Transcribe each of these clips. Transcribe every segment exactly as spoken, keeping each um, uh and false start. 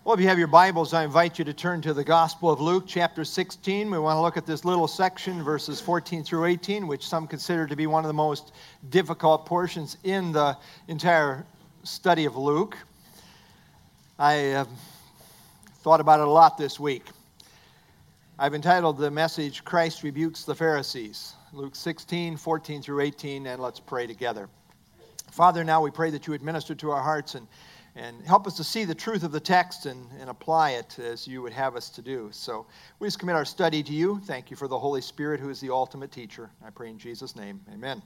Well, if you have your Bibles, I invite you to turn to the Gospel of Luke, chapter sixteen. We want to look at this little section, verses fourteen through eighteen, which some consider to be one of the most difficult portions in the entire study of Luke. I uh, thought about it a lot this week. I've entitled the message, Christ Rebukes the Pharisees. Luke sixteen, fourteen through eighteen, and let's pray together. Father, now we pray that you would minister to our hearts and And help us to see the truth of the text and, and apply it as you would have us to do. So we just commit our study to you. Thank you for the Holy Spirit, who is the ultimate teacher. I pray in Jesus' name. Amen.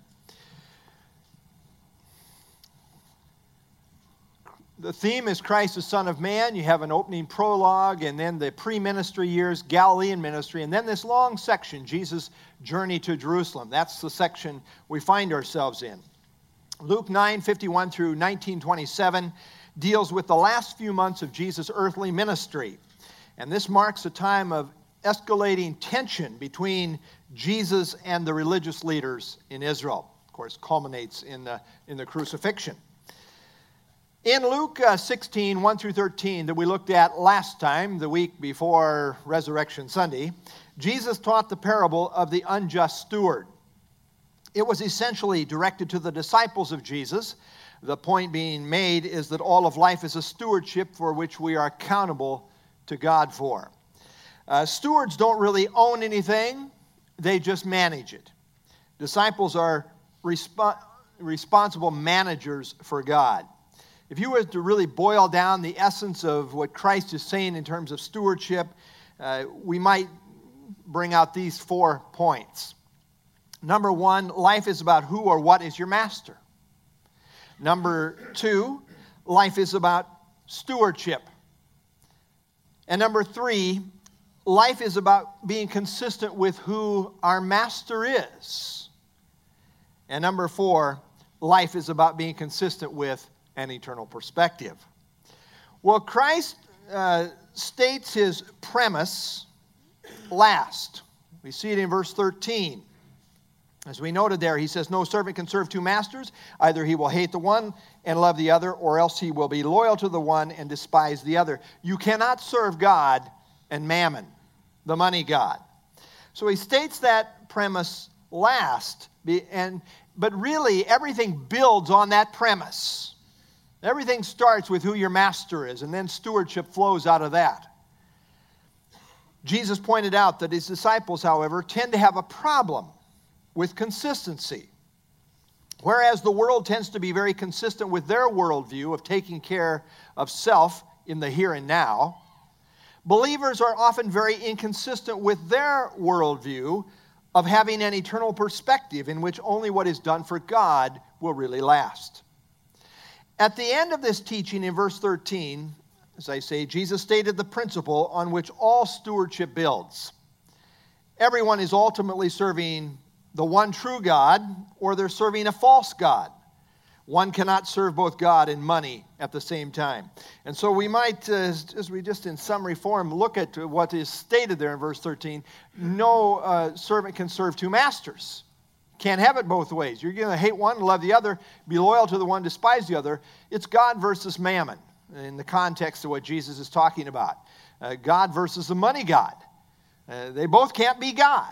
The theme is Christ, the Son of Man. You have an opening prologue, and then the pre-ministry years, Galilean ministry, and then this long section, Jesus' journey to Jerusalem. That's the section we find ourselves in. Luke nine, fifty-one through nineteen twenty-seven deals with the last few months of Jesus' earthly ministry. And this marks a time of escalating tension between Jesus and the religious leaders in Israel. Of course, culminates in the, in the crucifixion. In Luke uh, sixteen, one through thirteen, that we looked at last time, the week before Resurrection Sunday, Jesus taught the parable of the unjust steward. It was essentially directed to the disciples of Jesus. The point being made is that all of life is a stewardship for which we are accountable to God for. Uh, stewards don't really own anything. They just manage it. Disciples are resp- responsible managers for God. If you were to really boil down the essence of what Christ is saying in terms of stewardship, uh, we might bring out these four points. Number one, life is about who or what is your master. Number two, life is about stewardship. And number three, life is about being consistent with who our master is. And number four, life is about being consistent with an eternal perspective. Well, Christ uh, states his premise last. We see it in verse thirteen. As we noted there, he says, no servant can serve two masters. Either he will hate the one and love the other, or else he will be loyal to the one and despise the other. You cannot serve God and mammon, the money god. So he states that premise last, and but really everything builds on that premise. Everything starts with who your master is, and then stewardship flows out of that. Jesus pointed out that his disciples, however, tend to have a problem with consistency. Whereas the world tends to be very consistent with their worldview of taking care of self in the here and now, believers are often very inconsistent with their worldview of having an eternal perspective in which only what is done for God will really last. At the end of this teaching in verse thirteen, as I say, Jesus stated the principle on which all stewardship builds. Everyone is ultimately serving the one true God, or they're serving a false God. One cannot serve both God and money at the same time. And so we might, uh, as we just in summary form, look at what is stated there in verse thirteen. No uh, servant can serve two masters. Can't have it both ways. You're going to hate one and love the other, be loyal to the one, despise the other. It's God versus mammon in the context of what Jesus is talking about. Uh, God versus the money god. Uh, they both can't be God.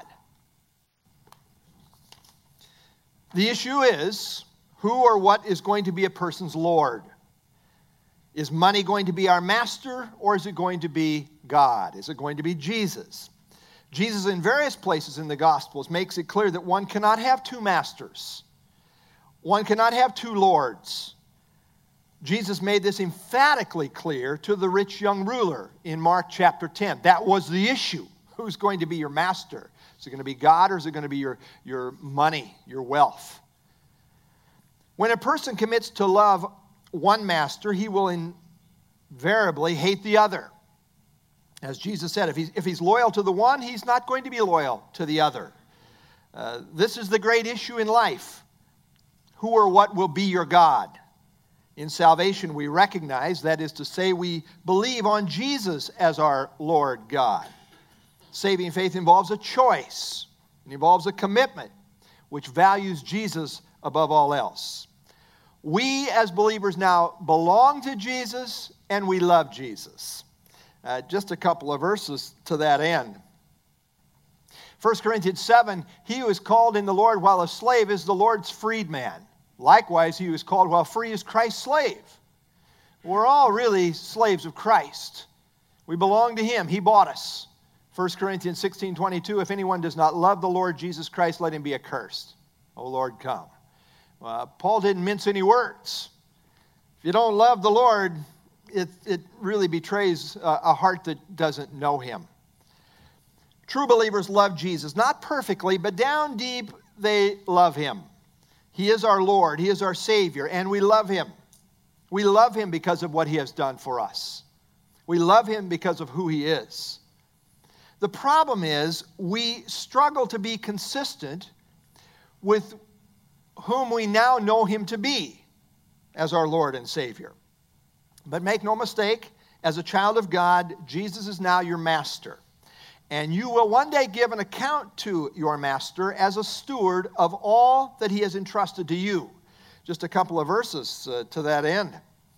The issue is, who or what is going to be a person's Lord? Is money going to be our master, or is it going to be God? Is it going to be Jesus? Jesus, in various places in the Gospels, makes it clear that one cannot have two masters. One cannot have two lords. Jesus made this emphatically clear to the rich young ruler in Mark chapter ten. That was the issue. Who's going to be your master? Is it going to be God, or is it going to be your, your money, your wealth? When a person commits to love one master, he will invariably hate the other. As Jesus said, if he's, if he's loyal to the one, he's not going to be loyal to the other. Uh, this is the great issue in life. Who or what will be your God? In salvation, we recognize, that is to say, we believe on Jesus as our Lord God. Saving faith involves a choice. It involves a commitment which values Jesus above all else. We as believers now belong to Jesus and we love Jesus. Uh, just a couple of verses to that end. First Corinthians seven, he who is called in the Lord while a slave is the Lord's freedman. Likewise, he who is called while free is Christ's slave. We're all really slaves of Christ. We belong to him. He bought us. First Corinthians sixteen twenty-two, if anyone does not love the Lord Jesus Christ, let him be accursed. O Lord, come. Uh, Paul didn't mince any words. If you don't love the Lord, it, it really betrays a, a heart that doesn't know him. True believers love Jesus, not perfectly, but down deep they love him. He is our Lord. He is our Savior, and we love him. We love him because of what he has done for us. We love him because of who he is. The problem is we struggle to be consistent with whom we now know him to be as our Lord and Savior. But make no mistake, as a child of God, Jesus is now your master. And you will one day give an account to your master as a steward of all that he has entrusted to you. Just a couple of verses uh, to that end.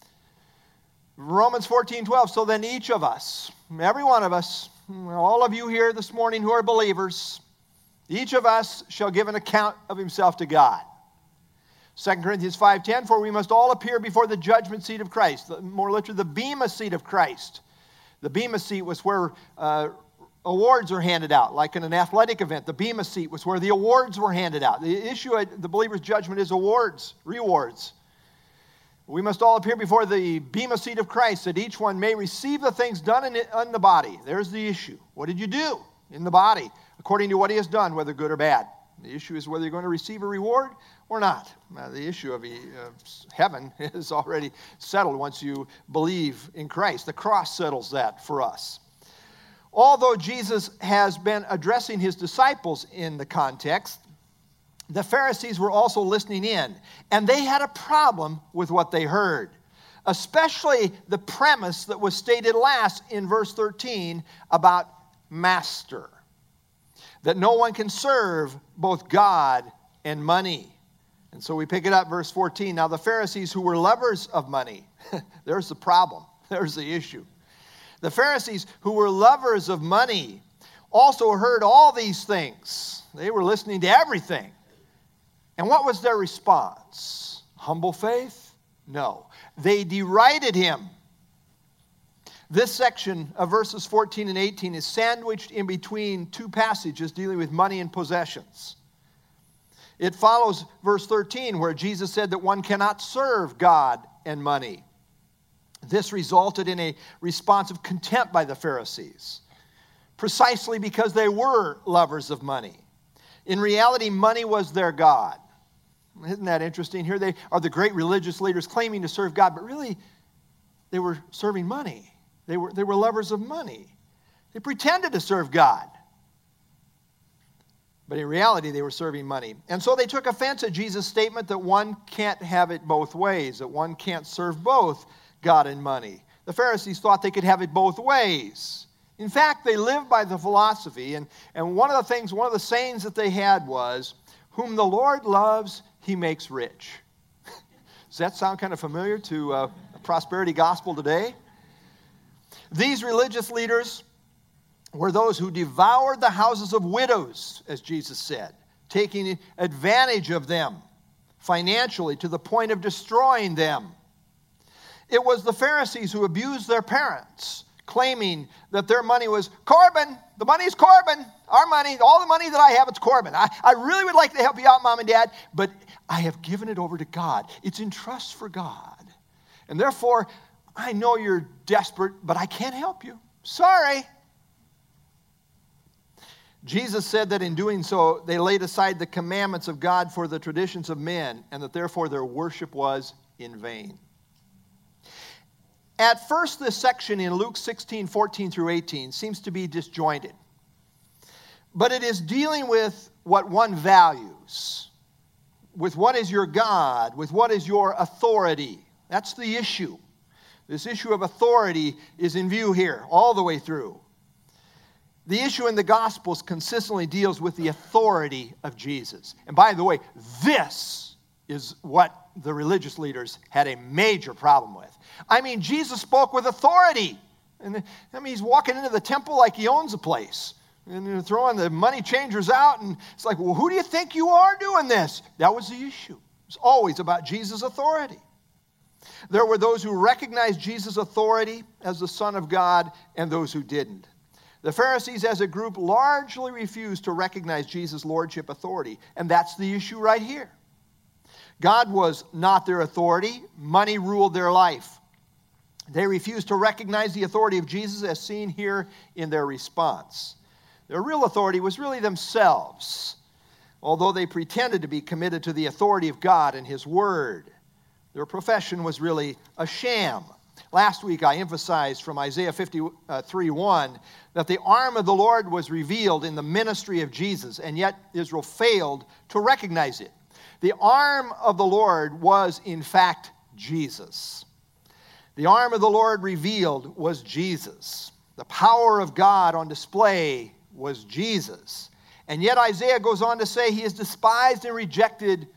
Romans fourteen twelve, so then each of us, every one of us, all of you here this morning who are believers, each of us shall give an account of himself to God. Second Corinthians five ten, for we must all appear before the judgment seat of Christ. More literally, the bema seat of Christ. The bema seat was where uh, awards are handed out, like in an athletic event. The bema seat was where the awards were handed out. The issue at the believer's judgment is awards, rewards. We must all appear before the bema seat of Christ, that each one may receive the things done in, it, in the body. There's the issue. What did you do in the body, according to what he has done, whether good or bad? The issue is whether you're going to receive a reward or not. Now, the issue of uh, heaven is already settled once you believe in Christ. The cross settles that for us. Although Jesus has been addressing his disciples in the context, the Pharisees were also listening in, and they had a problem with what they heard, especially the premise that was stated last in verse thirteen about master, that no one can serve both God and money. And so we pick it up, verse fourteen. Now the Pharisees who were lovers of money, there's the problem, there's the issue. The Pharisees who were lovers of money also heard all these things. They were listening to everything. And what was their response? Humble faith? No. They derided him. This section of verses fourteen and eighteen is sandwiched in between two passages dealing with money and possessions. It follows verse thirteen, where Jesus said that one cannot serve God and money. This resulted in a response of contempt by the Pharisees, precisely because they were lovers of money. In reality, money was their God. Isn't that interesting? Here they are, the great religious leaders claiming to serve God, but really they were serving money. They were, they were lovers of money. They pretended to serve God, but in reality they were serving money. And so they took offense at Jesus' statement that one can't have it both ways, that one can't serve both God and money. The Pharisees thought they could have it both ways. In fact, they lived by the philosophy, and, and one of the things, one of the sayings that they had was, whom the Lord loves, he makes rich. Does that sound kind of familiar to uh, a prosperity gospel today? These religious leaders were those who devoured the houses of widows, as Jesus said, taking advantage of them financially to the point of destroying them. It was the Pharisees who abused their parents, claiming that their money was Corbin. The money's Corbin. Our money, all the money that I have, it's Corbin. I, I really would like to help you out, Mom and Dad, but I have given it over to God. It's in trust for God. And therefore, I know you're desperate, but I can't help you. Sorry. Jesus said that in doing so, they laid aside the commandments of God for the traditions of men, and that therefore their worship was in vain. At first, this section in Luke sixteen, fourteen through eighteen seems to be disjointed. But it is dealing with what one values, with what is your God, with what is your authority. That's the issue. This issue of authority is in view here all the way through. The issue in the Gospels consistently deals with the authority of Jesus. And by the way, this is what the religious leaders had a major problem with. I mean, Jesus spoke with authority. And I mean, he's walking into the temple like he owns the place. And they're throwing the money changers out. And it's like, well, who do you think you are doing this? That was the issue. It's always about Jesus' authority. There were those who recognized Jesus' authority as the Son of God and those who didn't. The Pharisees as a group largely refused to recognize Jesus' lordship authority. And that's the issue right here. God was not their authority. Money ruled their life. They refused to recognize the authority of Jesus as seen here in their response. Their real authority was really themselves, although they pretended to be committed to the authority of God and His Word. Their profession was really a sham. Last week I emphasized from Isaiah fifty-three one that the arm of the Lord was revealed in the ministry of Jesus, and yet Israel failed to recognize it. The arm of the Lord was, in fact, Jesus. The arm of the Lord revealed was Jesus. The power of God on display was Jesus. And yet Isaiah goes on to say he is despised and rejected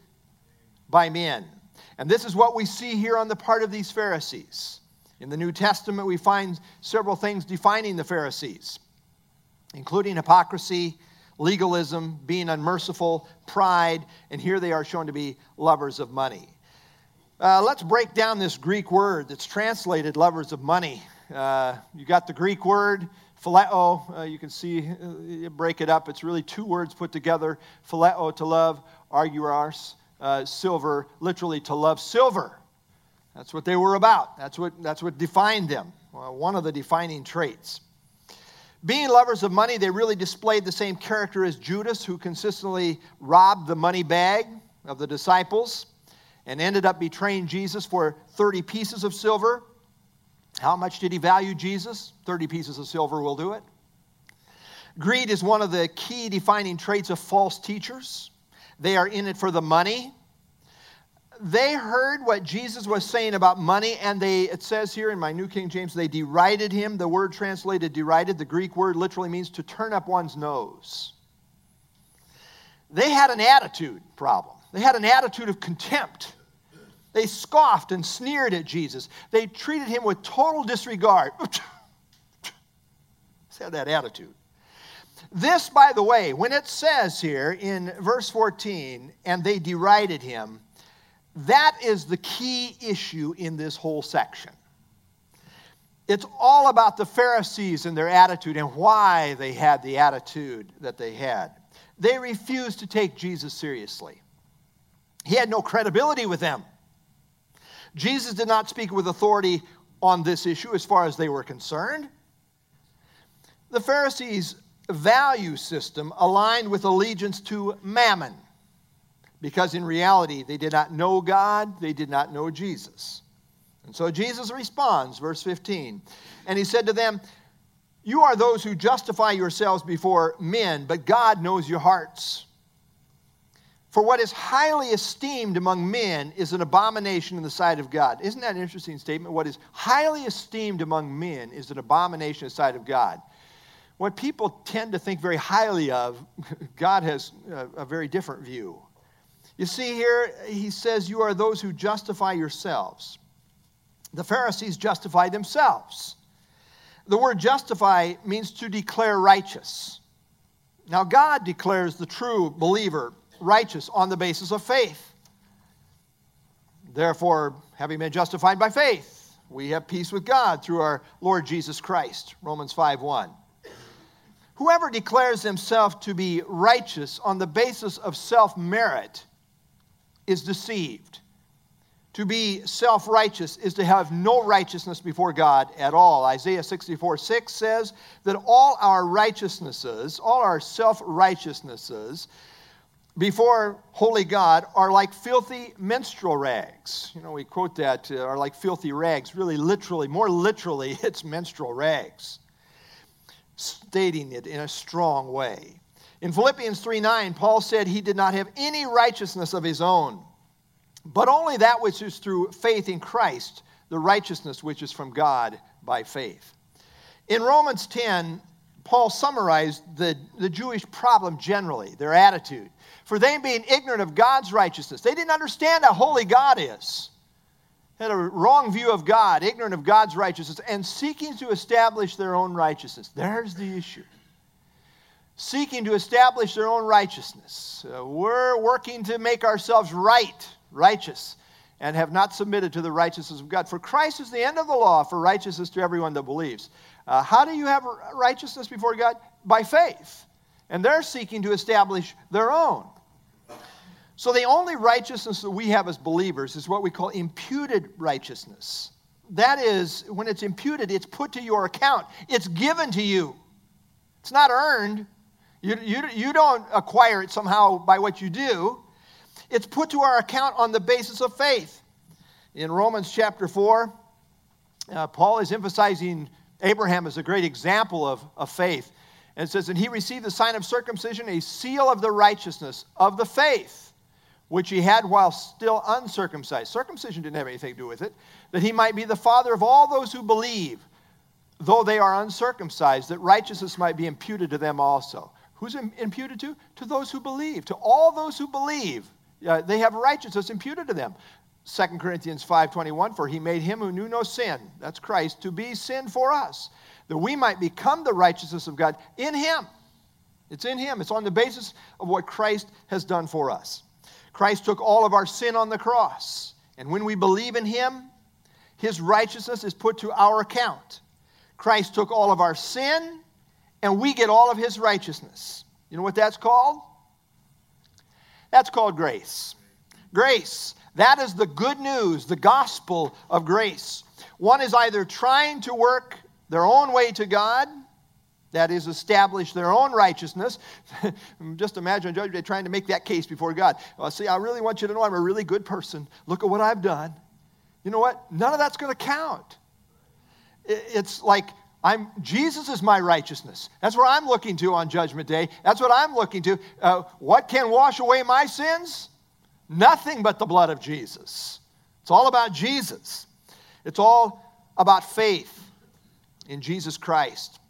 by men. And this is what we see here on the part of these Pharisees. In the New Testament, we find several things defining the Pharisees, including hypocrisy, legalism, being unmerciful, pride, and here they are shown to be lovers of money. Uh, let's break down this Greek word that's translated lovers of money. Uh, you got the Greek word, phileo. Uh, you can see, uh, you break it up. It's really two words put together. Phileo, to love, arguros, uh, silver, literally to love silver. That's what they were about. That's what, that's what defined them. Well, one of the defining traits. Being lovers of money, they really displayed the same character as Judas, who consistently robbed the money bag of the disciples and ended up betraying Jesus for thirty pieces of silver. How much did he value Jesus? thirty pieces of silver will do it. Greed is one of the key defining traits of false teachers. They are in it for the money. They heard what Jesus was saying about money, and they, it says here in my New King James, they derided him. The word translated derided, the Greek word literally means to turn up one's nose. They had an attitude problem. They had an attitude of contempt. They scoffed and sneered at Jesus. They treated him with total disregard. They had that attitude. This, by the way, when it says here in verse fourteen, and they derided him, that is the key issue in this whole section. It's all about the Pharisees and their attitude and why they had the attitude that they had. They refused to take Jesus seriously. He had no credibility with them. Jesus did not speak with authority on this issue as far as they were concerned. The Pharisees' value system aligned with allegiance to mammon, because in reality, they did not know God, they did not know Jesus. And so Jesus responds, verse fifteen, and he said to them, "You are those who justify yourselves before men, but God knows your hearts. For what is highly esteemed among men is an abomination in the sight of God." Isn't that an interesting statement? What is highly esteemed among men is an abomination in the sight of God. What people tend to think very highly of, God has a, a very different view. You see here, he says, you are those who justify yourselves. The Pharisees justified themselves. The word justify means to declare righteous. Now, God declares the true believer righteous on the basis of faith. Therefore, having been justified by faith, we have peace with God through our Lord Jesus Christ. Romans five one. Whoever declares himself to be righteous on the basis of self-merit is deceived. To be self-righteous is to have no righteousness before God at all. Isaiah sixty-four six says that all our righteousnesses, all our self-righteousnesses before holy God are like filthy menstrual rags. You know, we quote that, uh, are like filthy rags. Really, literally, more literally, it's menstrual rags, stating it in a strong way. In Philippians three nine, Paul said he did not have any righteousness of his own, but only that which is through faith in Christ, the righteousness which is from God by faith. In Romans ten, Paul summarized the, the Jewish problem generally, their attitude. For they being ignorant of God's righteousness, they didn't understand how holy God is. had a wrong view of God, ignorant of God's righteousness, and seeking to establish their own righteousness. There's the issue. Seeking to establish their own righteousness. Uh, we're working to make ourselves right, righteous, and have not submitted to the righteousness of God. For Christ is the end of the law for righteousness to everyone that believes. Uh, how do you have righteousness before God? By faith. And they're seeking to establish their own. So the only righteousness that we have as believers is what we call imputed righteousness. That is, when it's imputed, it's put to your account. It's given to you. It's not earned. You, you, you don't acquire it somehow by what you do. It's put to our account on the basis of faith. In Romans chapter four, uh, Paul is emphasizing Abraham as a great example of, of faith. And it says, and he received the sign of circumcision, a seal of the righteousness of the faith, which he had while still uncircumcised. Circumcision didn't have anything to do with it. That he might be the father of all those who believe, though they are uncircumcised, that righteousness might be imputed to them also. Who's imputed to? To those who believe. To all those who believe. Uh, they have righteousness imputed to them. Second Corinthians five twenty-one, for he made him who knew no sin, that's Christ, to be sin for us, that we might become the righteousness of God in him. It's in him. It's on the basis of what Christ has done for us. Christ took all of our sin on the cross. And when we believe in him, his righteousness is put to our account. Christ took all of our sin, and we get all of his righteousness. You know what that's called? That's called grace. Grace. That is the good news, the gospel of grace. One is either trying to work their own way to God, that is, establish their own righteousness. Just imagine a judge today trying to make that case before God. Well, see, I really want you to know I'm a really good person. Look at what I've done. You know what? None of that's going to count. It's like, I'm Jesus is my righteousness. That's where I'm looking to on Judgment Day. That's what I'm looking to. Uh, what can wash away my sins? Nothing but the blood of Jesus. It's all about Jesus. It's all about faith in Jesus Christ.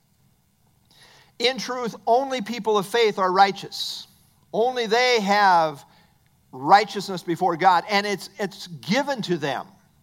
In truth, only people of faith are righteous. Only they have righteousness before God, and it's, it's given to them.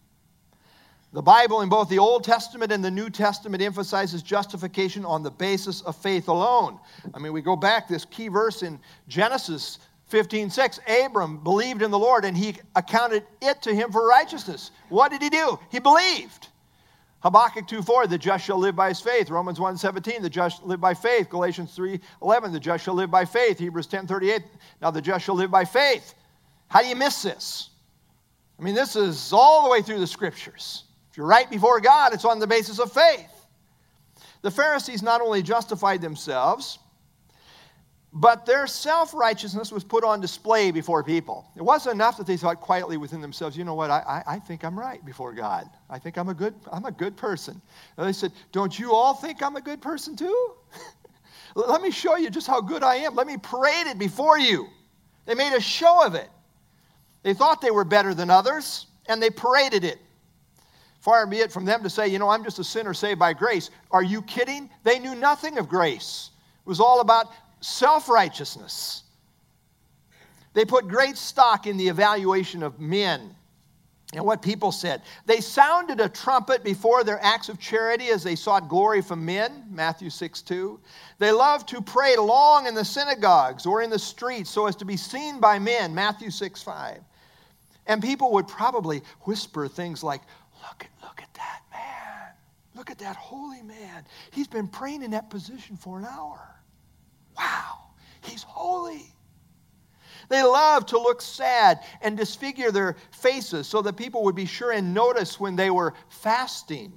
The Bible in both the Old Testament and the New Testament emphasizes justification on the basis of faith alone. I mean, we go back, this key verse in Genesis fifteen six, Abram believed in the Lord and he accounted it to him for righteousness. What did he do? He believed. Habakkuk two four, the just shall live by his faith. Romans one seventeen, the just live by faith. Galatians three eleven, the just shall live by faith. Hebrews ten thirty-eight, now the just shall live by faith. How do you miss this? I mean, this is all the way through the scriptures. If you're right before God, it's on the basis of faith. The Pharisees not only justified themselves, but their self-righteousness was put on display before people. It wasn't enough that they thought quietly within themselves, you know what, I, I, I think I'm right before God. I think I'm a good, I'm a good person. And they said, don't you all think I'm a good person too? Let me show you just how good I am. Let me parade it before you. They made a show of it. They thought they were better than others, and they paraded it. Far be it from them to say, you know, I'm just a sinner saved by grace. Are you kidding? They knew nothing of grace. It was all about self-righteousness. They put great stock in the evaluation of men and what people said. They sounded a trumpet before their acts of charity as they sought glory from men, Matthew six two. They loved to pray long in the synagogues or in the streets so as to be seen by men, Matthew six five. And people would probably whisper things like, look at, look at that man. Look at that holy man. He's been praying in that position for an hour. Wow, he's holy. They love to look sad and disfigure their faces so that people would be sure and notice when they were fasting.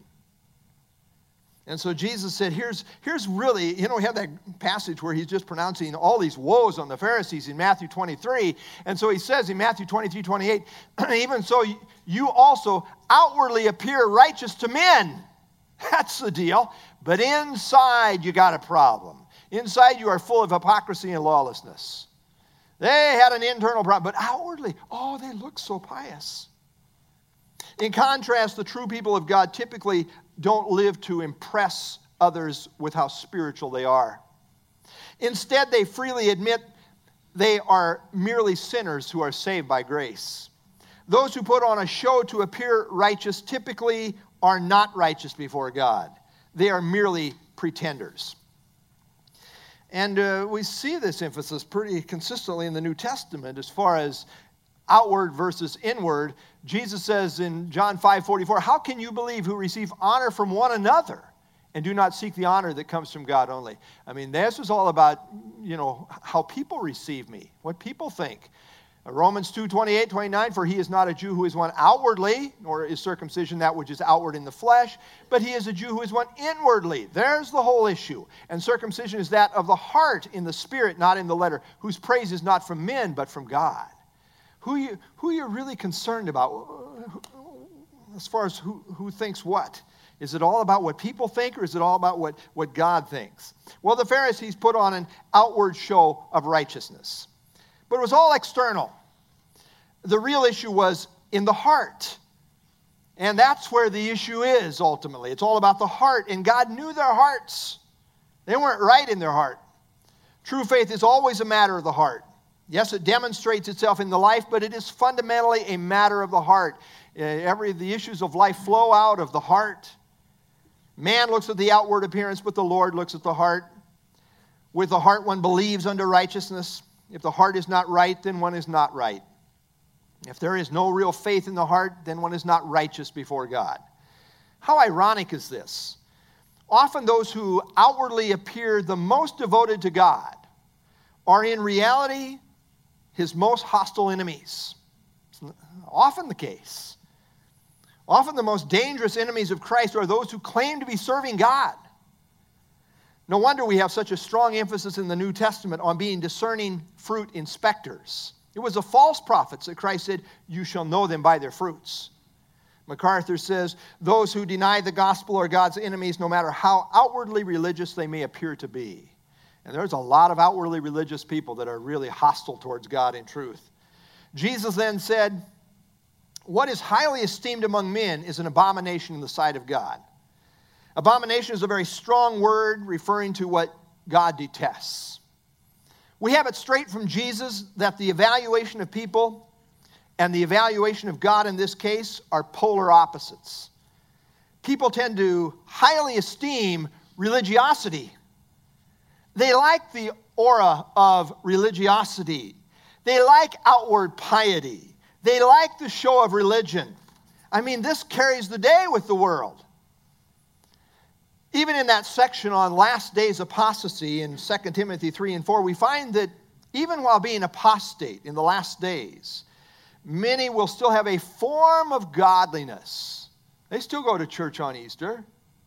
And so Jesus said, here's, here's really, you know, we have that passage where he's just pronouncing all these woes on the Pharisees in Matthew twenty-three. And so he says in Matthew twenty-three twenty-eight, even so you also outwardly appear righteous to men. That's the deal. But inside you got a problem. Inside you are full of hypocrisy and lawlessness. They had an internal problem, but outwardly, oh, they look so pious. In contrast, the true people of God typically don't live to impress others with how spiritual they are. Instead, they freely admit they are merely sinners who are saved by grace. Those who put on a show to appear righteous typically are not righteous before God. They are merely pretenders. And uh, we see this emphasis pretty consistently in the New Testament as far as outward versus inward. Jesus says in John five forty-four, how can you believe who receive honor from one another and do not seek the honor that comes from God only? I mean, this is all about, you know, how people receive me, what people think. Romans two twenty-eight, twenty-nine, for he is not a Jew who is one outwardly, nor is circumcision that which is outward in the flesh, but he is a Jew who is one inwardly. There's the whole issue. And circumcision is that of the heart in the spirit, not in the letter, whose praise is not from men, but from God. Who you who you're really concerned about as far as who, who thinks what? Is it all about what people think, or is it all about what, what God thinks? Well, the Pharisees put on an outward show of righteousness, but it was all external. The real issue was in the heart. And that's where the issue is ultimately. It's all about the heart. And God knew their hearts. They weren't right in their heart. True faith is always a matter of the heart. Yes, it demonstrates itself in the life, but it is fundamentally a matter of the heart. Uh, every the issues of life flow out of the heart. Man looks at the outward appearance, but the Lord looks at the heart. With the heart one believes unto righteousness. If the heart is not right, then one is not right. If there is no real faith in the heart, then one is not righteous before God. How ironic is this? Often those who outwardly appear the most devoted to God are in reality his most hostile enemies. It's often the case. Often the most dangerous enemies of Christ are those who claim to be serving God. No wonder we have such a strong emphasis in the New Testament on being discerning fruit inspectors. It was the false prophets that Christ said, you shall know them by their fruits. MacArthur says, those who deny the gospel are God's enemies, no matter how outwardly religious they may appear to be. And there's a lot of outwardly religious people that are really hostile towards God in truth. Jesus then said, what is highly esteemed among men is an abomination in the sight of God. Abomination is a very strong word referring to what God detests. We have it straight from Jesus that the evaluation of people and the evaluation of God in this case are polar opposites. People tend to highly esteem religiosity. They like the aura of religiosity. They like outward piety. They like the show of religion. I mean, this carries the day with the world. Even in that section on last days apostasy in Second Timothy three and four, we find that even while being apostate in the last days, many will still have a form of godliness. They still go to church on Easter.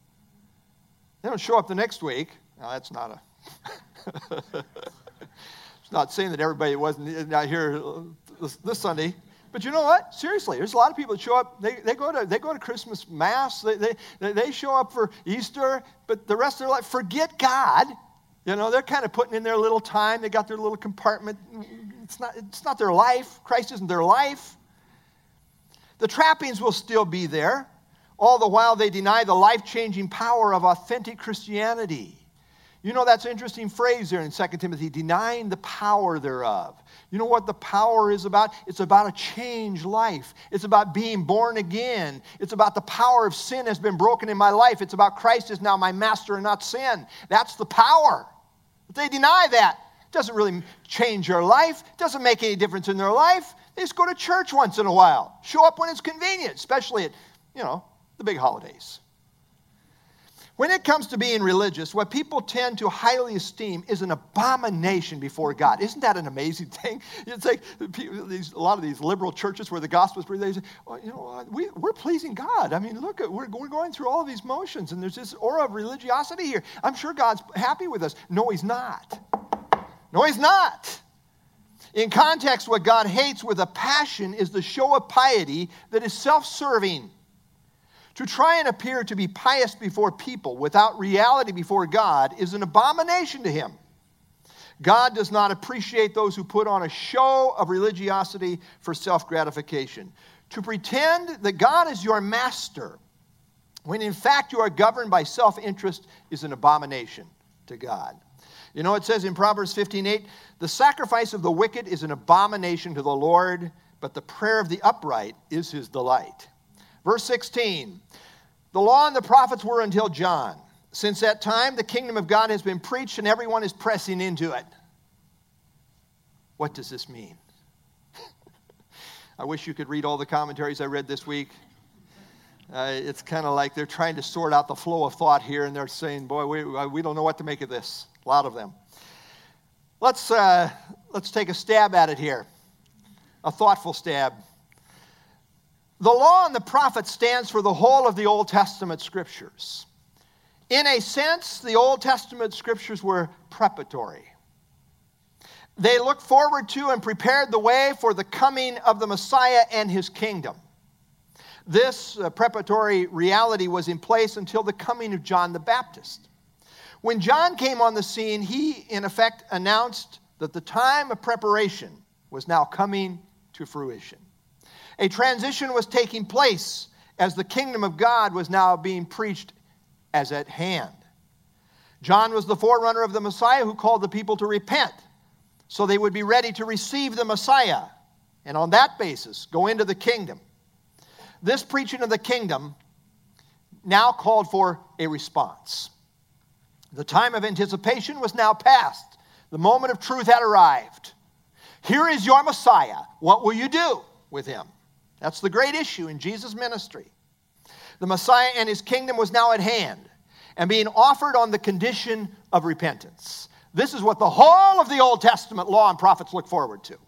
They don't show up the next week. Now, that's not a... It's not saying that everybody wasn't not here this, this Sunday. But you know what? Seriously, there's a lot of people that show up. They, they go to they go to Christmas Mass. They, they they show up for Easter, but the rest of their life, forget God. You know, they're kind of putting in their little time. They got their little compartment. It's not it's not their life. Christ isn't their life. The trappings will still be there, all the while they deny the life-changing power of authentic Christianity. You know, that's an interesting phrase there in Second Timothy, denying the power thereof. You know what the power is about? It's about a changed life. It's about being born again. It's about the power of sin has been broken in my life. It's about Christ is now my master and not sin. That's the power. But they deny that. It doesn't really change their life. It doesn't make any difference in their life. They just go to church once in a while. Show up when it's convenient, especially at, you know, the big holidays. When it comes to being religious, what people tend to highly esteem is an abomination before God. Isn't that an amazing thing? It's like these, a lot of these liberal churches where the gospel is preached, they say, well, you know, we, we're pleasing God. I mean, look, we're, we're going through all of these motions, and there's this aura of religiosity here. I'm sure God's happy with us. No, he's not. No, he's not. In context, what God hates with a passion is the show of piety that is self-serving. To try and appear to be pious before people without reality before God is an abomination to him. God does not appreciate those who put on a show of religiosity for self-gratification. To pretend that God is your master, when in fact you are governed by self-interest, is an abomination to God. You know, it says in Proverbs fifteen eight, the sacrifice of the wicked is an abomination to the Lord, but the prayer of the upright is his delight. Verse sixteen, the law and the prophets were until John. Since that time, the kingdom of God has been preached and everyone is pressing into it. What does this mean? I wish you could read all the commentaries I read this week. Uh, it's kind of like they're trying to sort out the flow of thought here, and they're saying, boy, we, we don't know what to make of this. A lot of them. Let's, uh, let's take a stab at it here. A thoughtful stab. The law and the prophets stands for the whole of the Old Testament scriptures. In a sense, the Old Testament scriptures were preparatory. They looked forward to and prepared the way for the coming of the Messiah and his kingdom. This uh, preparatory reality was in place until the coming of John the Baptist. When John came on the scene, he, in effect, announced that the time of preparation was now coming to fruition. A transition was taking place as the kingdom of God was now being preached as at hand. John was the forerunner of the Messiah who called the people to repent so they would be ready to receive the Messiah and on that basis go into the kingdom. This preaching of the kingdom now called for a response. The time of anticipation was now past. The moment of truth had arrived. Here is your Messiah. What will you do with him? That's the great issue in Jesus' ministry. The Messiah and his kingdom was now at hand and being offered on the condition of repentance. This is what the whole of the Old Testament law and prophets look forward to.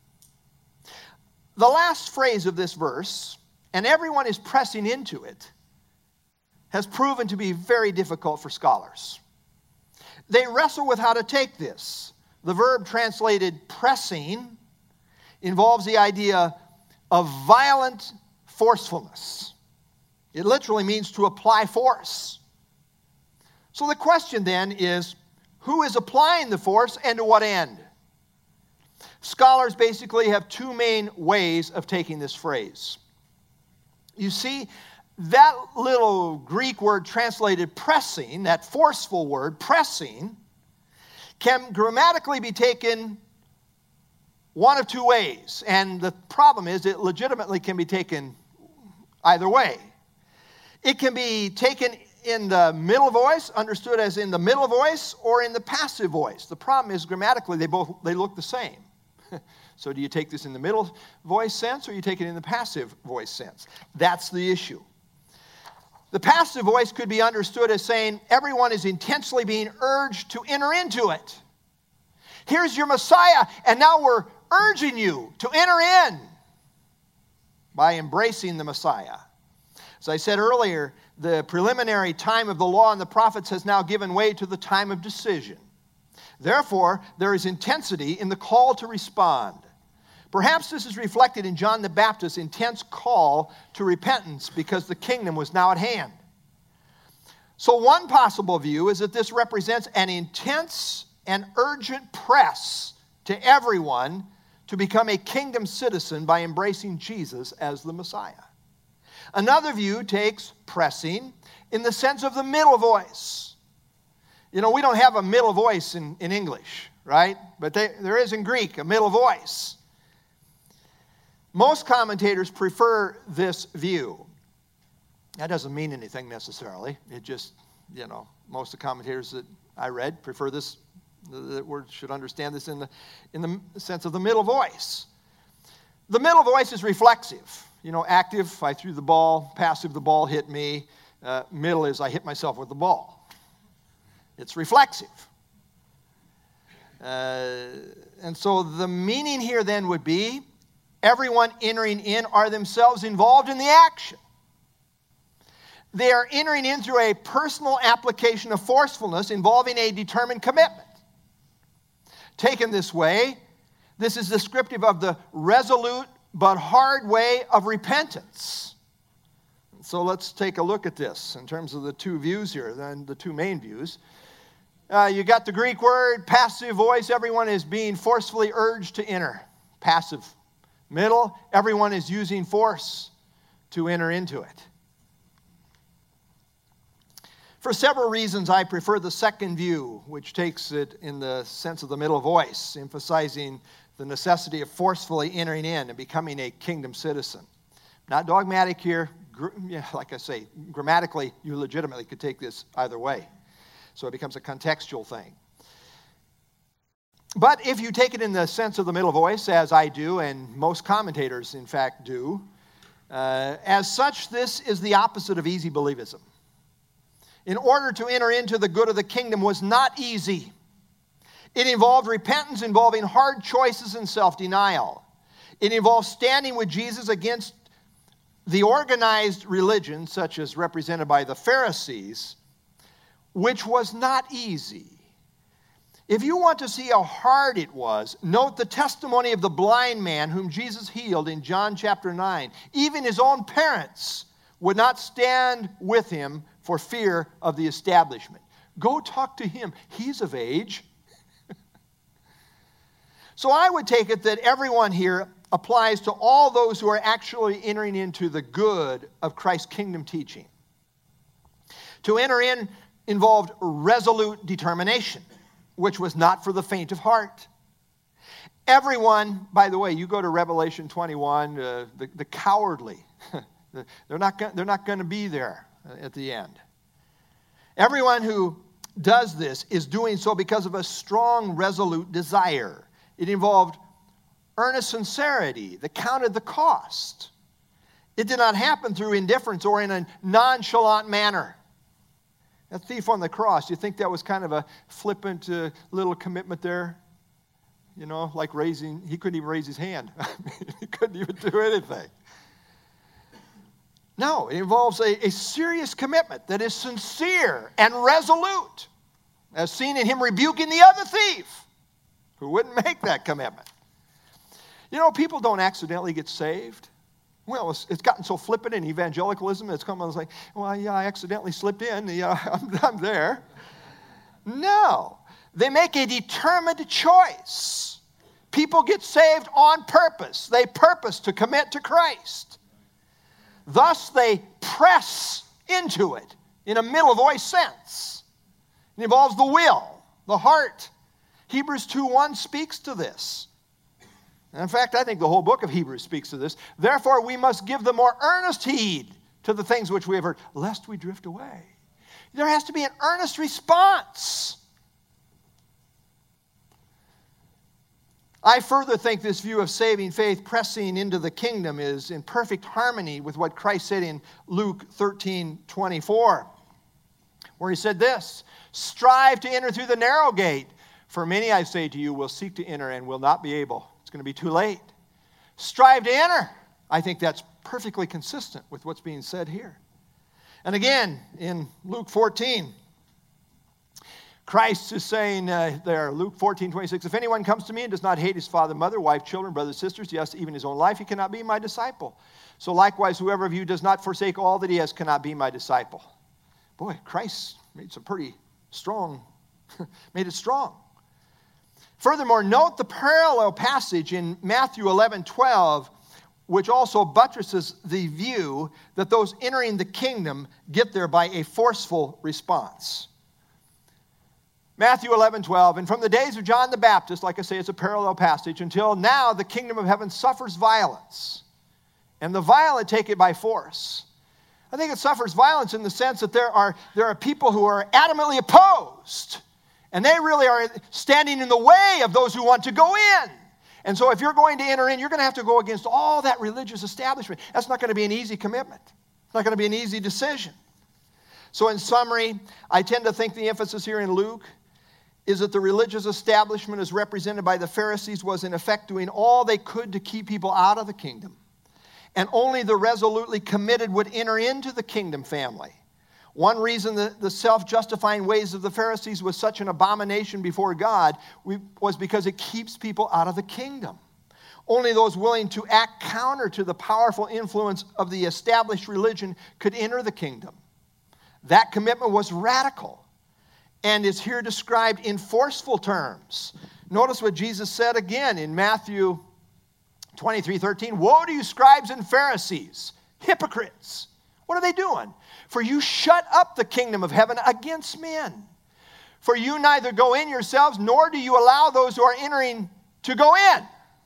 The last phrase of this verse, and everyone is pressing into it, has proven to be very difficult for scholars. They wrestle with how to take this. The verb translated pressing involves the idea of violent forcefulness. It literally means to apply force. So the question then is, who is applying the force and to what end? Scholars basically have two main ways of taking this phrase. You see, that little Greek word translated pressing, that forceful word, pressing, can grammatically be taken one of two ways. And the problem is it legitimately can be taken either way. It can be taken in the middle voice, understood as in the middle voice, or in the passive voice. The problem is grammatically they both they look the same. So do you take this in the middle voice sense or you take it in the passive voice sense? That's the issue. The passive voice could be understood as saying everyone is intensely being urged to enter into it. Here's your Messiah, and now we're urging you to enter in by embracing the Messiah. As I said earlier, the preliminary time of the law and the prophets has now given way to the time of decision. Therefore, there is intensity in the call to respond. Perhaps this is reflected in John the Baptist's intense call to repentance because the kingdom was now at hand. So one possible view is that this represents an intense and urgent press to everyone to become a kingdom citizen by embracing Jesus as the Messiah. Another view takes pressing in the sense of the middle voice. You know, we don't have a middle voice in, in English, right? But they, there is in Greek a middle voice. Most commentators prefer this view. That doesn't mean anything necessarily. It just, you know, most of the commentators that I read prefer this, that we should understand this in the, in the sense of the middle voice. The middle voice is reflexive. You know, active, I threw the ball. Passive, the ball hit me. Uh, middle is I hit myself with the ball. It's reflexive. Uh, and so the meaning here then would be everyone entering in are themselves involved in the action. They are entering in through a personal application of forcefulness involving a determined commitment. Taken this way, this is descriptive of the resolute but hard way of repentance. So let's take a look at this in terms of the two views here, then the two main views. Uh, you got the Greek word, passive voice, everyone is being forcefully urged to enter. Passive. Middle, everyone is using force to enter into it. For several reasons, I prefer the second view, which takes it in the sense of the middle voice, emphasizing the necessity of forcefully entering in and becoming a kingdom citizen. Not dogmatic here. Gr- yeah, like I say, grammatically, you legitimately could take this either way. So it becomes a contextual thing. But if you take it in the sense of the middle voice, as I do, and most commentators, in fact, do, uh, as such, this is the opposite of easy believism. In order to enter into the good of the kingdom was not easy. It involved repentance involving hard choices and self-denial. It involved standing with Jesus against the organized religion, such as represented by the Pharisees, which was not easy. If you want to see how hard it was, note the testimony of the blind man whom Jesus healed in John chapter nine. Even his own parents would not stand with him for fear of the establishment. Go talk to him. He's of age. So I would take it that everyone here applies to all those who are actually entering into the good of Christ's kingdom teaching. To enter in involved resolute determination, which was not for the faint of heart. Everyone, by the way, you go to Revelation twenty-one, uh, the, the cowardly, they're not, they're not going to be there at the end. Everyone who does this is doing so because of a strong, resolute desire. It involved earnest sincerity that counted the cost. It did not happen through indifference or in a nonchalant manner. That thief on the cross, you think that was kind of a flippant uh, little commitment there? You know, like raising, he couldn't even raise his hand. He couldn't even do anything. No, it involves a, a serious commitment that is sincere and resolute, as seen in him rebuking the other thief who wouldn't make that commitment. You know, people don't accidentally get saved. Well, it's, it's gotten so flippant in evangelicalism, it's come on like, well, yeah, I accidentally slipped in. Yeah, I'm, I'm there. No. They make a determined choice. People get saved on purpose. They purpose to commit to Christ. Thus, they press into it in a middle voice sense. It involves the will, the heart. Hebrews two one speaks to this. And in fact, I think the whole book of Hebrews speaks to this. Therefore, we must give the more earnest heed to the things which we have heard, lest we drift away. There has to be an earnest response. I further think this view of saving faith pressing into the kingdom is in perfect harmony with what Christ said in Luke thirteen twenty-four, where he said this, strive to enter through the narrow gate, for many, I say to you, will seek to enter and will not be able. It's going to be too late. Strive to enter. I think that's perfectly consistent with what's being said here. And again, in Luke fourteen, Christ is saying uh, there, Luke fourteen twenty-six, if anyone comes to me and does not hate his father, mother, wife, children, brothers, sisters, yes, even his own life, he cannot be my disciple. So likewise, whoever of you does not forsake all that he has cannot be my disciple. Boy, Christ made some pretty strong, made it strong. Furthermore, note the parallel passage in Matthew eleven twelve, which also buttresses the view that those entering the kingdom get there by a forceful response. Matthew eleven twelve, and from the days of John the Baptist, like I say, it's a parallel passage, until now the kingdom of heaven suffers violence, and the violent take it by force. I think it suffers violence in the sense that there are, there are people who are adamantly opposed, and they really are standing in the way of those who want to go in. And so if you're going to enter in, you're going to have to go against all that religious establishment. That's not going to be an easy commitment. It's not going to be an easy decision. So in summary, I tend to think the emphasis here in Luke is that the religious establishment as represented by the Pharisees was in effect doing all they could to keep people out of the kingdom. And only the resolutely committed would enter into the kingdom family. One reason that the self-justifying ways of the Pharisees was such an abomination before God was because it keeps people out of the kingdom. Only those willing to act counter to the powerful influence of the established religion could enter the kingdom. That commitment was radical and is here described in forceful terms. Notice what Jesus said again in Matthew twenty-three thirteen. Woe to you, scribes and Pharisees, hypocrites! What are they doing? For you shut up the kingdom of heaven against men. For you neither go in yourselves, nor do you allow those who are entering to go in.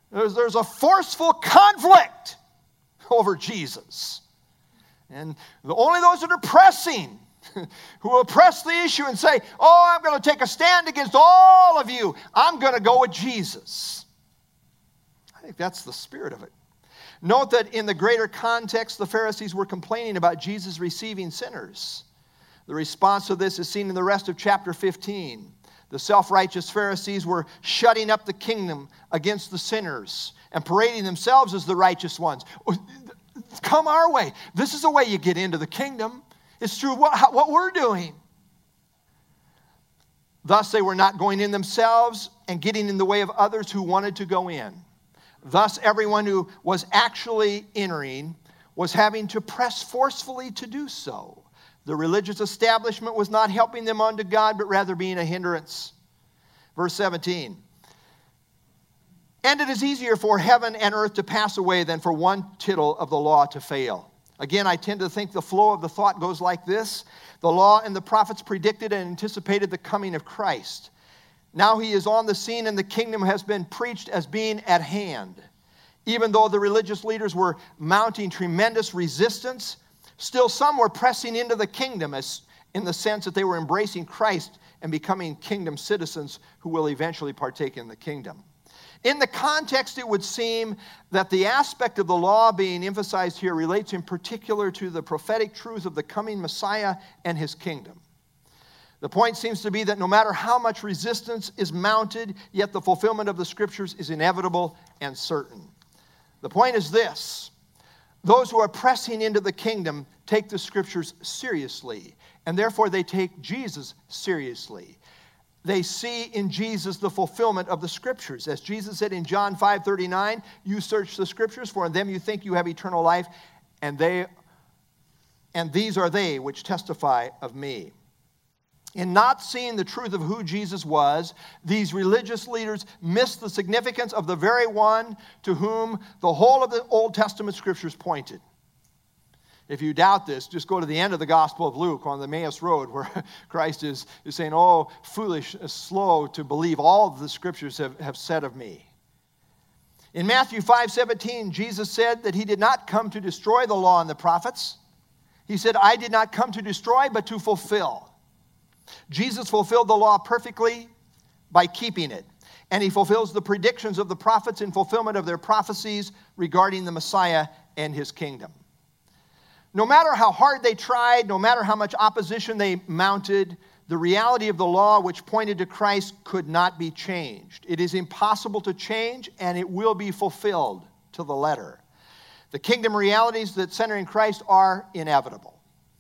There's, there's a forceful conflict over Jesus. And the, only those that are pressing, who will press the issue and say, oh, I'm going to take a stand against all of you. I'm going to go with Jesus. I think that's the spirit of it. Note that in the greater context, the Pharisees were complaining about Jesus receiving sinners. The response to this is seen in the rest of chapter fifteen. The self-righteous Pharisees were shutting up the kingdom against the sinners and parading themselves as the righteous ones. Come our way. This is the way you get into the kingdom. It's through what, what we're doing. Thus, they were not going in themselves and getting in the way of others who wanted to go in. Thus, everyone who was actually entering was having to press forcefully to do so. The religious establishment was not helping them unto God, but rather being a hindrance. Verse seventeen. And it is easier for heaven and earth to pass away than for one tittle of the law to fail. Again, I tend to think the flow of the thought goes like this. The law and the prophets predicted and anticipated the coming of Christ. Now he is on the scene and the kingdom has been preached as being at hand. Even though the religious leaders were mounting tremendous resistance, still some were pressing into the kingdom as in the sense that they were embracing Christ and becoming kingdom citizens who will eventually partake in the kingdom. In the context, it would seem that the aspect of the law being emphasized here relates in particular to the prophetic truth of the coming Messiah and his kingdom. The point seems to be that no matter how much resistance is mounted, yet the fulfillment of the scriptures is inevitable and certain. The point is this: those who are pressing into the kingdom take the scriptures seriously, and therefore they take Jesus seriously. They see in Jesus the fulfillment of the scriptures. As Jesus said in John five thirty-nine, you search the scriptures, for in them you think you have eternal life, and they and these are they which testify of me. In not seeing the truth of who Jesus was, these religious leaders missed the significance of the very one to whom the whole of the Old Testament scriptures pointed. If you doubt this, just go to the end of the Gospel of Luke on the Emmaus Road, where Christ is, is saying, oh, foolish, slow to believe all the scriptures have, have said of me. In Matthew five seventeen, Jesus said that he did not come to destroy the law and the prophets. He said, I did not come to destroy, but to fulfill. Jesus fulfilled the law perfectly by keeping it. And he fulfills the predictions of the prophets in fulfillment of their prophecies regarding the Messiah and his kingdom. No matter how hard they tried, no matter how much opposition they mounted, the reality of the law which pointed to Christ could not be changed. It is impossible to change, and it will be fulfilled to the letter. The kingdom realities that center in Christ are inevitable.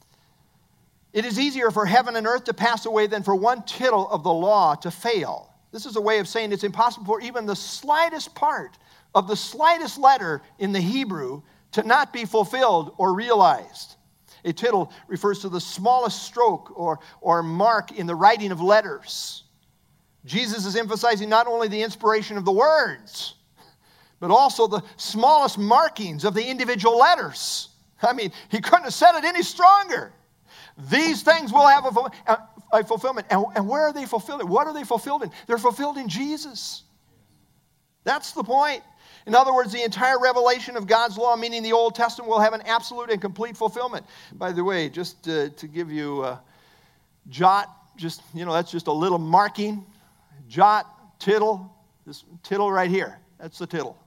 It is easier for heaven and earth to pass away than for one tittle of the law to fail. This is a way of saying it's impossible for even the slightest part of the slightest letter in the Hebrew to not be fulfilled or realized. A tittle refers to the smallest stroke or, or mark in the writing of letters. Jesus is emphasizing not only the inspiration of the words, but also the smallest markings of the individual letters. I mean, he couldn't have said it any stronger. These things will have a, a fulfillment. And, and where are they fulfilled in? What are they fulfilled in? They're fulfilled in Jesus. That's the point. In other words, the entire revelation of God's law, meaning the Old Testament, will have an absolute and complete fulfillment. By the way, just uh, to give you a jot, just, you know, that's just a little marking. Jot, tittle, this tittle right here. That's the tittle.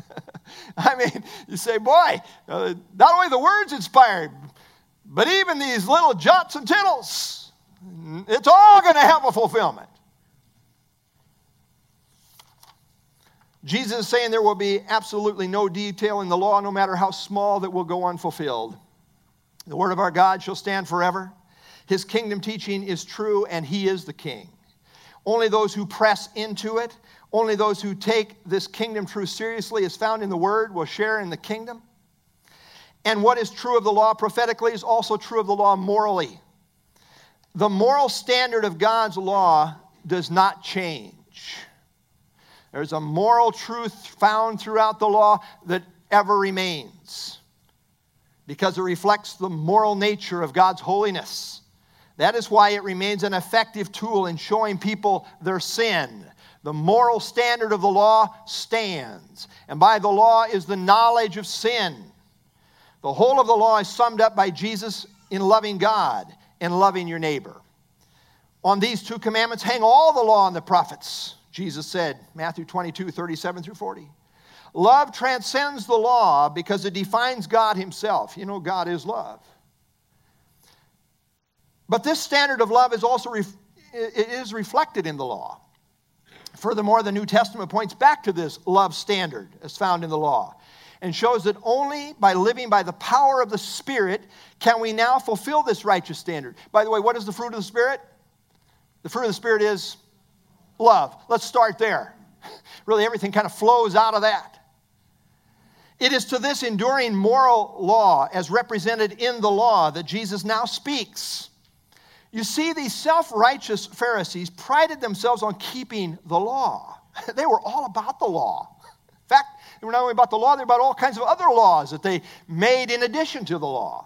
I mean, you say, boy, uh, not only the words inspired, but even these little jots and tittles, it's all going to have a fulfillment. Jesus is saying there will be absolutely no detail in the law, no matter how small, that will go unfulfilled. The word of our God shall stand forever. His kingdom teaching is true, and he is the king. Only those who press into it, only those who take this kingdom truth seriously as found in the word will share in the kingdom. And what is true of the law prophetically is also true of the law morally. The moral standard of God's law does not change. There's a moral truth found throughout the law that ever remains because it reflects the moral nature of God's holiness. That is why it remains an effective tool in showing people their sin, The moral standard of the law stands. And by the law is the knowledge of sin. The whole of the law is summed up by Jesus in loving God and loving your neighbor. On these two commandments hang all the law and the prophets, Jesus said, Matthew twenty-two, thirty-seven through forty. Love transcends the law because it defines God himself. You know, God is love. But this standard of love is also ref- it is reflected in the law. Furthermore, the New Testament points back to this love standard as found in the law and shows that only by living by the power of the Spirit can we now fulfill this righteous standard. By the way, what is the fruit of the Spirit? The fruit of the Spirit is love. Let's start there. Really, everything kind of flows out of that. It is to this enduring moral law as represented in the law that Jesus now speaks. You see, these self-righteous Pharisees prided themselves on keeping the law. They were all about the law. In fact, they were not only about the law, they were about all kinds of other laws that they made in addition to the law.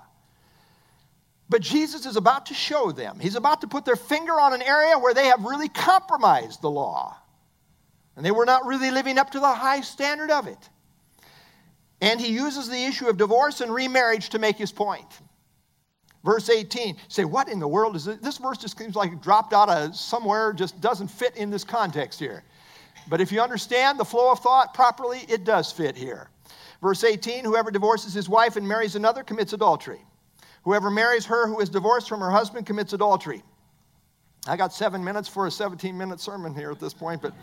But Jesus is about to show them. He's about to put their finger on an area where they have really compromised the law. And they were not really living up to the high standard of it. And he uses the issue of divorce and remarriage to make his point. Verse eighteen, say, what in the world is this? This verse just seems like it dropped out of somewhere, just doesn't fit in this context here. But if you understand the flow of thought properly, it does fit here. Verse eighteen, whoever divorces his wife and marries another commits adultery. Whoever marries her who is divorced from her husband commits adultery. I got seven minutes for a seventeen-minute sermon here at this point, but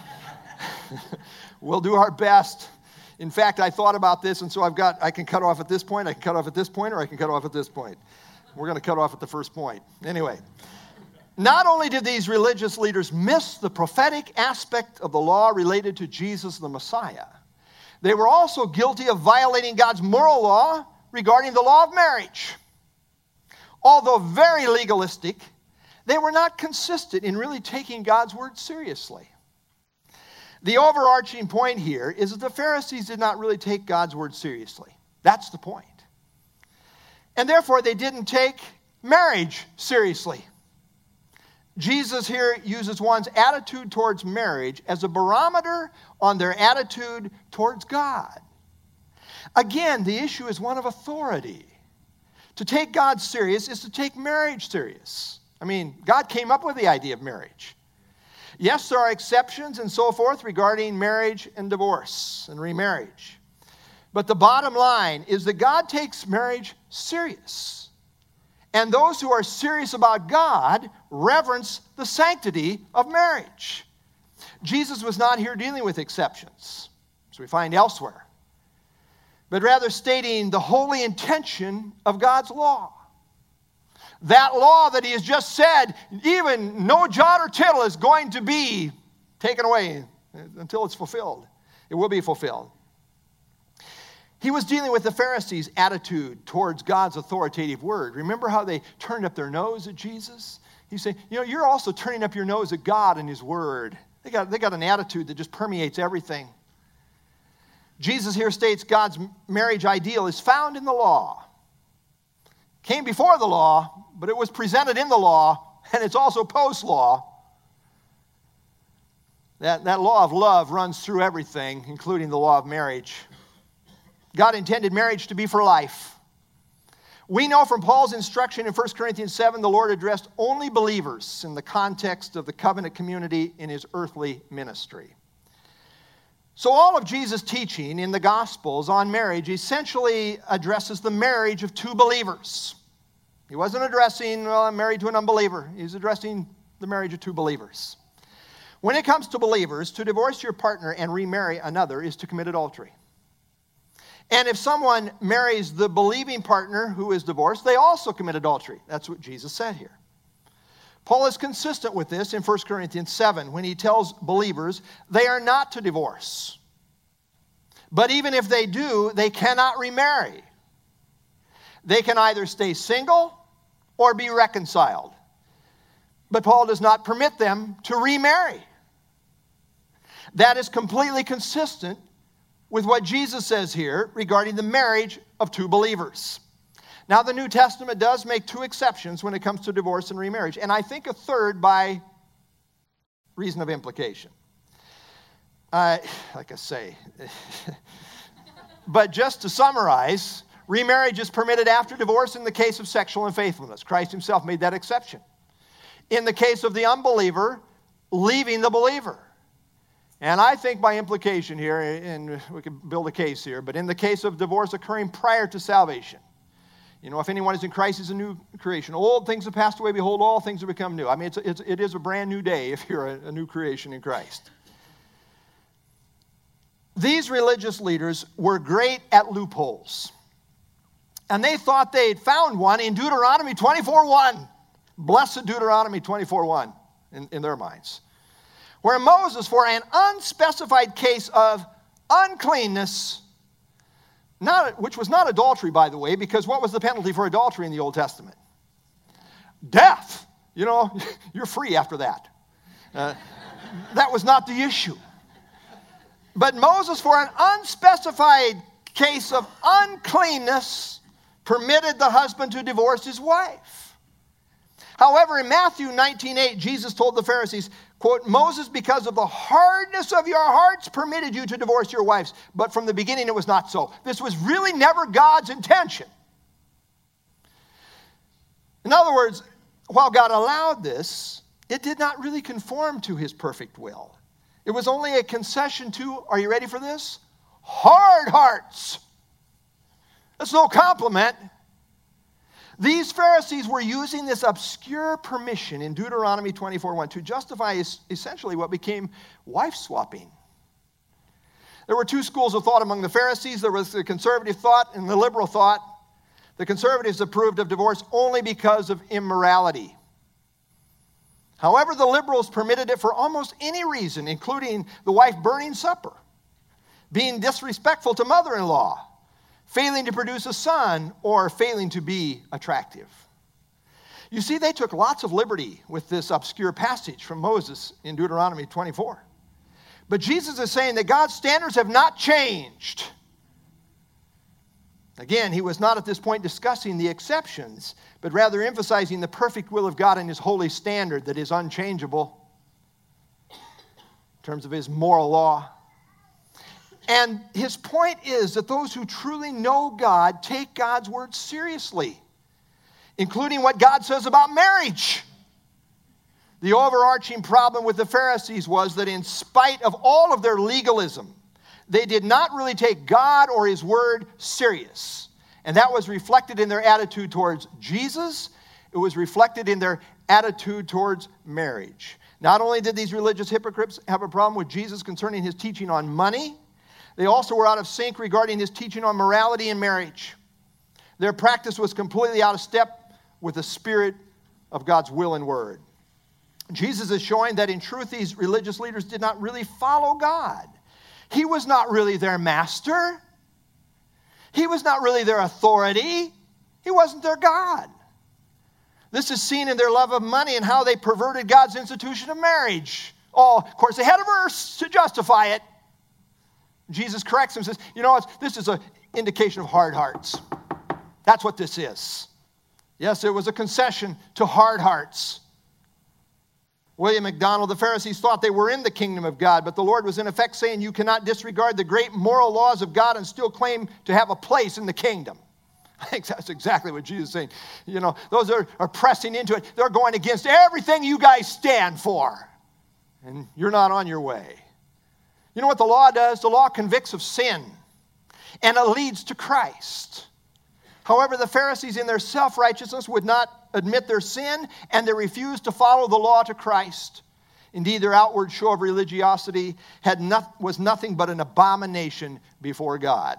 we'll do our best. In fact, I thought about this, and so I've got, I can cut off at this point, I can cut off at this point, or I can cut off at this point. We're going to cut off at the first point. Anyway, not only did these religious leaders miss the prophetic aspect of the law related to Jesus the Messiah, they were also guilty of violating God's moral law regarding the law of marriage. Although very legalistic, they were not consistent in really taking God's word seriously. The overarching point here is that the Pharisees did not really take God's word seriously. That's the point. And therefore, they didn't take marriage seriously. Jesus here uses one's attitude towards marriage as a barometer on their attitude towards God. Again, the issue is one of authority. To take God serious is to take marriage serious. I mean, God came up with the idea of marriage. Yes, there are exceptions and so forth regarding marriage and divorce and remarriage. But the bottom line is that God takes marriage serious. And those who are serious about God reverence the sanctity of marriage. Jesus was not here dealing with exceptions, as we find elsewhere, but rather stating the holy intention of God's law. That law that he has just said, even no jot or tittle is going to be taken away until it's fulfilled. It will be fulfilled. He was dealing with the Pharisees' attitude towards God's authoritative word. Remember how they turned up their nose at Jesus? He's saying, you know, you're also turning up your nose at God and his word. They got, they got an attitude that just permeates everything. Jesus here states God's marriage ideal is found in the law. Came before the law, but it was presented in the law, and it's also post-law. That, that law of love runs through everything, including the law of marriage. God intended marriage to be for life. We know from Paul's instruction in First Corinthians seven, the Lord addressed only believers in the context of the covenant community in his earthly ministry. So all of Jesus' teaching in the Gospels on marriage essentially addresses the marriage of two believers. He wasn't addressing, well, I'm married to an unbeliever. He's addressing the marriage of two believers. When it comes to believers, to divorce your partner and remarry another is to commit adultery. And if someone marries the believing partner who is divorced, they also commit adultery. That's what Jesus said here. Paul is consistent with this in First Corinthians seven when he tells believers they are not to divorce. But even if they do, they cannot remarry. They can either stay single or be reconciled. But Paul does not permit them to remarry. That is completely consistent with what Jesus says here regarding the marriage of two believers. Now, the New Testament does make two exceptions when it comes to divorce and remarriage, and I think a third by reason of implication. I, like I say, but just to summarize, remarriage is permitted after divorce in the case of sexual unfaithfulness. Christ himself made that exception. In the case of the unbeliever, leaving the believer. And I think by implication here, and we can build a case here, but in the case of divorce occurring prior to salvation, you know, if anyone is in Christ, is a new creation. Old things have passed away, behold, all things have become new. I mean, it's, it's, it is a brand new day if you're a, a new creation in Christ. These religious leaders were great at loopholes. And they thought they'd found one in Deuteronomy twenty-four one. Blessed Deuteronomy twenty-four one in, in their minds. Where Moses, for an unspecified case of uncleanness, not, which was not adultery, by the way, because what was the penalty for adultery in the Old Testament? Death. You know, you're free after that. Uh, that was not the issue. But Moses, for an unspecified case of uncleanness, permitted the husband to divorce his wife. However, in Matthew nineteen eight, Jesus told the Pharisees, quote, Moses, because of the hardness of your hearts, permitted you to divorce your wives. But from the beginning, it was not so. This was really never God's intention. In other words, while God allowed this, it did not really conform to his perfect will. It was only a concession to, are you ready for this? Hard hearts. That's no compliment. These Pharisees were using this obscure permission in Deuteronomy twenty-four one to justify essentially what became wife swapping. There were two schools of thought among the Pharisees. There was the conservative thought and the liberal thought. The conservatives approved of divorce only because of immorality. However, the liberals permitted it for almost any reason, including the wife burning supper, being disrespectful to mother-in-law, failing to produce a son, or failing to be attractive. You see, they took lots of liberty with this obscure passage from Moses in Deuteronomy twenty-four. But Jesus is saying that God's standards have not changed. Again, he was not at this point discussing the exceptions, but rather emphasizing the perfect will of God and his holy standard that is unchangeable in terms of his moral law. And his point is that those who truly know God take God's word seriously, including what God says about marriage. The overarching problem with the Pharisees was that in spite of all of their legalism, they did not really take God or his word serious. And that was reflected in their attitude towards Jesus. It was reflected in their attitude towards marriage. Not only did these religious hypocrites have a problem with Jesus concerning his teaching on money, they also were out of sync regarding his teaching on morality and marriage. Their practice was completely out of step with the spirit of God's will and word. Jesus is showing that in truth, these religious leaders did not really follow God. He was not really their master. He was not really their authority. He wasn't their God. This is seen in their love of money and how they perverted God's institution of marriage. Oh, of course, they had a verse to justify it. Jesus corrects them and says, you know, this is an indication of hard hearts. That's what this is. Yes, it was a concession to hard hearts. William MacDonald, the Pharisees thought they were in the kingdom of God, but the Lord was in effect saying you cannot disregard the great moral laws of God and still claim to have a place in the kingdom. I think that's exactly what Jesus is saying. You know, those are, are pressing into it. They're going against everything you guys stand for. And you're not on your way. You know what the law does? The law convicts of sin, and it leads to Christ. However, the Pharisees in their self-righteousness would not admit their sin, and they refused to follow the law to Christ. Indeed, their outward show of religiosity had not, was nothing but an abomination before God.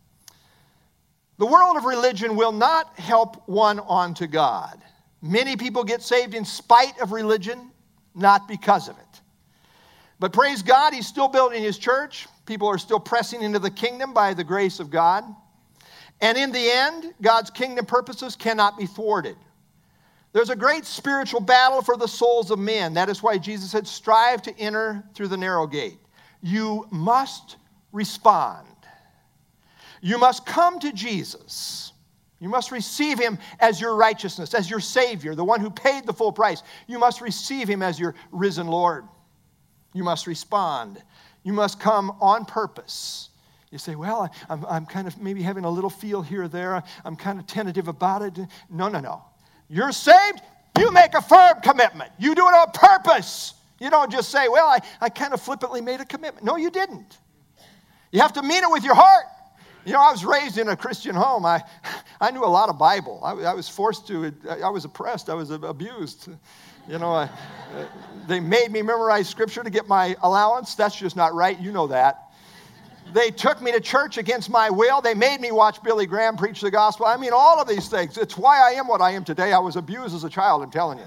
The world of religion will not help one on to God. Many people get saved in spite of religion, not because of it. But praise God, he's still building his church. People are still pressing into the kingdom by the grace of God. And in the end, God's kingdom purposes cannot be thwarted. There's a great spiritual battle for the souls of men. That is why Jesus said, strive to enter through the narrow gate. You must respond. You must come to Jesus. You must receive him as your righteousness, as your Savior, the one who paid the full price. You must receive him as your risen Lord. You must respond. You must come on purpose. You say, well, I, I'm, I'm kind of maybe having a little feel here or there. I'm kind of tentative about it. No, no, no. You're saved, you make a firm commitment. You do it on purpose. You don't just say, well, I, I kind of flippantly made a commitment. No, you didn't. You have to mean it with your heart. You know, I was raised in a Christian home. I, I knew a lot of Bible. I, I was forced to. I was oppressed. I was abused. You know, I, they made me memorize Scripture to get my allowance. That's just not right. You know that. They took me to church against my will. They made me watch Billy Graham preach the gospel. I mean, all of these things. It's why I am what I am today. I was abused as a child, I'm telling you.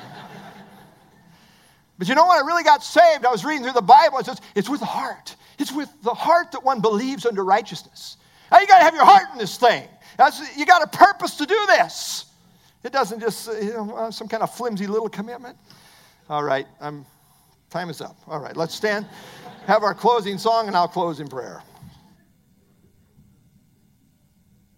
But you know what? I really got saved. I was reading through the Bible. It says it's with the heart. It's with the heart that one believes unto righteousness. Now, you got to have your heart in this thing. That's, you got a purpose to do this. It doesn't just, you know, some kind of flimsy little commitment. All right, I'm, time is up. All right, let's stand, have our closing song, and I'll close in prayer.